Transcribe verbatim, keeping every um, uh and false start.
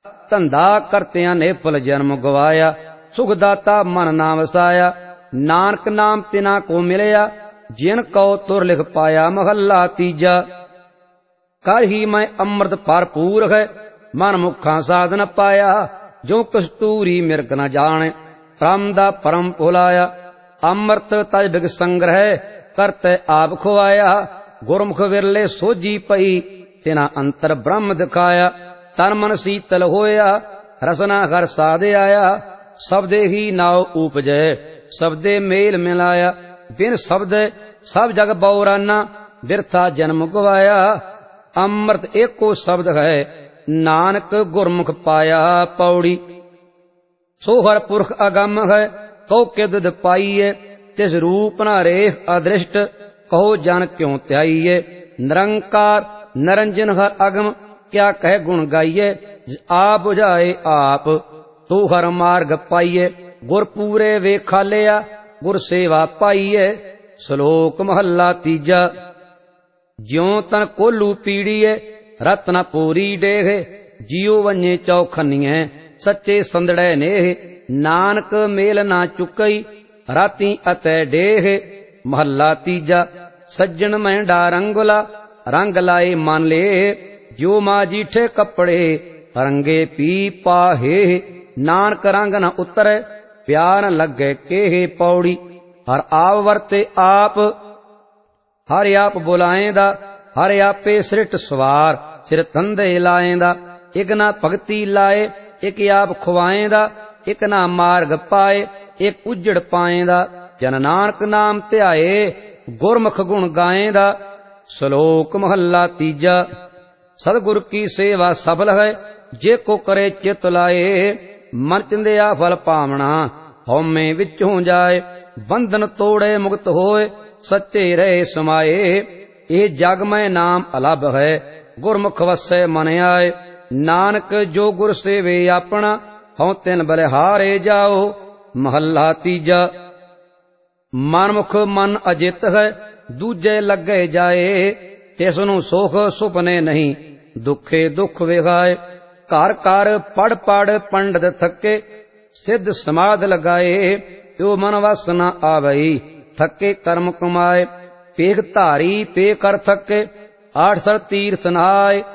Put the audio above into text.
ਧੰਦਾ ਕਰਤਿਆਂ ਨੇ ਫਲ ਜਨਮ ਗਵਾਇਆ। ਸੁਖ ਦਾਤਾ ਮਨ ਨਾ ਵਸਾਇਆ, ਨਾਨਕ ਨਾਮ ਤਿਨਾ ਕੋ ਮਿਲਿਆ, ਜਿਨ ਕਉ ਤੁਰ ਲਿਖ ਪਾਇਆ। ਮਹੱਲਾ ਤੀਜਾ। ਕਰ ਹੀ ਮੈਂ ਅੰਮ੍ਰਿਤ ਭਰਪੂਰ ਹੈ, ਮਨ ਮੁਖਾਂ ਸਾਧ ਨ ਪਾਇਆ। ਜੋ ਕਸਤੂਰੀ ਮਿਰਗ ਨ ਜਾਣੇ, ਭ੍ਰਮ ਦਾ ਭਰਮ ਭੁਲਾਇਆ। ਅੰਮ੍ਰਿਤ ਤਜ ਬਿਗ ਸੰਗ੍ਰਹਿ, ਕਰਤੈ ਆਪ ਖੁਆਇਆ। ਗੁਰਮੁਖ ਵਿਰਲੇ ਸੋਝੀ ਪਈ, ਤਿਨਾ ਅੰਤਰ ਬ੍ਰਹਮ ਦਿਖਾਇਆ। ਤਨ ਮਨ ਸੀਤਲ ਹੋਇਆ, ਰਸਨਾ ਘਰ ਸਾਧ ਆਇਆ। ਸਬਦੇ ਹੀ ਨਾਉ ਊਪਜੈ, ਸਬਦੇ ਮੇਲ ਮਿਲਾਇਆ। ਬਿਨ ਸ਼ਬਦ ਸਭ ਜਗ ਬਉਰਾਨਾ, ਬਿਰਥਾ ਜਨਮ ਗਵਾਇਆ। ਅੰਮ੍ਰਿਤ ਏਕੋ ਸ਼ਬਦ ਹੈ, ਨਾਨਕ ਗੁਰਮੁਖ ਪਾਇਆ। ਪੌੜੀ। ਸੋ ਹਰ ਪੁਰਖ ਅਗੰਮ ਹੈ, ਕਉ ਕਿਦਿ ਪਾਈਏ। ਤਿਸ ਰੂਪ ਨ ਰੇਖ ਅਦ੍ਰਿਸ਼ਟ, ਕਹੋ ਜਨ ਕਿਉ ਧਿਆਈਏ। ਨਿਰੰਕਾਰ ਨਿਰੰਜਨ ਹਰ ਅਗਮ, ਕਿਆ ਕਹਿ ਗੁਣ ਗਾਈਏ। ਆਪ ਬੁਝਾਏ ਆਪ, ਤੂੰ ਹਰ ਮਾਰਗ ਪਾਈਏ। ਗੁਰ ਪੂਰੇ ਵੇਖਾਲਿਆ, ਗੁਰ ਸੇਵਾ ਪਾਈਏ। ਸ਼ਲੋਕ ਮਹੱਲਾ ਤੀਜਾ। ਜਿਉ ਤਨ ਕੋਲੂ ਪੀੜੀਏ, ਰਤਨ ਪੂਰੀ ਡੇਹ। ਜਿਉ ਵੰਨੇ ਚੌਖਨੀਐ, ਸੱਚੇ ਸੰਦੜੈ ਨੇਹ। ਨਾਨਕ ਮੇਲ ਨਾ ਚੁਕਈ, ਰਾਤੀ ਅਤੈ ਡੇਹ। ਮਹੱਲਾ ਤੀਜਾ। ਸੱਜਣ ਮਹਿੰਡਾ ਰੰਗੁਲਾ, ਰੰਗ ਲਾਏ ਮਨ ਲੇ। ਜੋ ਮਾ ਜੀਠੇ ਕੱਪੜੇ, ਰੰਗੇ ਪੀ ਪਾਹੇ। ਨਾਨਕ ਰੰਗ ਨ ਉਤਰੈ, ਪਿਆਰ ਨ ਲੱਗੈ ਕੇਹ। ਪੌੜੀ। ਹਰ ਆਪ ਵਰਤੇ ਆਪ, ਹਰ ਆਪ ਬੁਲਾਏਂਦਾ। ਹਰ ਆਪੇ ਸ੍ਰਿਸ਼ਟ ਸਵਾਰ, ਸਿਰ ਧੰਦੇ ਲਾਏਂਦਾ। ਇਕ ਨਾ ਭਗਤੀ ਲਾਏ, ਇਕ ਆਪ ਖੁਆਏਂਦਾ। ਇਕ ਨਾ ਮਾਰਗ ਪਾਏ, ਇਕ ਉਜੜ ਪਾਏਂਦਾ। ਜਨ ਨਾਨਕ ਨਾਮ ਧਿਆਏ, ਗੁਰਮੁਖ ਗੁਣ ਗਾਏਂਦਾ। ਸ਼ਲੋਕ ਮਹੱਲਾ ਤੀਜਾ। ਸਤਿਗੁਰ ਕੀ ਸੇਵਾ ਸਫਲ ਹੈ, ਜੇ ਕੋ ਕਰੇ ਚਿਤ ਲਾਏ। ਮਨ ਚਿੰਦਿਆ ਫਲ ਪਾਵਣਾ, ਹਉਮੈ ਵਿੱਚੋਂ ਜਾਏ। ਬੰਧਨ ਤੋੜੇ ਮੁਕਤ ਹੋਏ, ਸੱਚੇ ਰਹੇ ਸਮਾਏ। ਇਹ ਜਗ ਮੈਂ ਨਾਮ ਅਲਭ ਹੈ, ਗੁਰਮੁਖ ਵਸੈ ਮਨ ਆਏ। ਨਾਨਕ ਜੋ ਗੁਰ ਸੇਵੇ ਆਪਣਾ, ਹਉ ਤਿਨ ਬਲਿਹਾਰੇ ਜਾਓ। ਮਹੱਲਾ ਤੀਜਾ। ਮਨਮੁਖ ਮਨ ਅਜਿਤ ਹੈ, ਦੂਜੇ ਲੱਗੇ ਜਾਏ। ਤਿਸ ਨੂੰ ਸੁਖ ਸੁਪਨੇ ਨਹੀਂ, ਦੁਖੇ ਦੁਖ ਵਿਖਾਏ। ਘਰ ਘਰ ਪੜ ਪੜ ਪੰਡਤ ਥੱਕੇ, ਸਿੱਧ ਸਮਾਧ ਲਗਾਏ। ਜੋ ਮਨ ਵਸ ਨ ਆਵਈ, ਥੱਕੇ ਕਰਮ ਕਮਾਏ। ਪੇਖ ਧਾਰੀ ਪੇ ਕਰ ਥੱਕੇ, ਆਠ ਸਰ ਤੀਰਥ ਨਹਾਏ।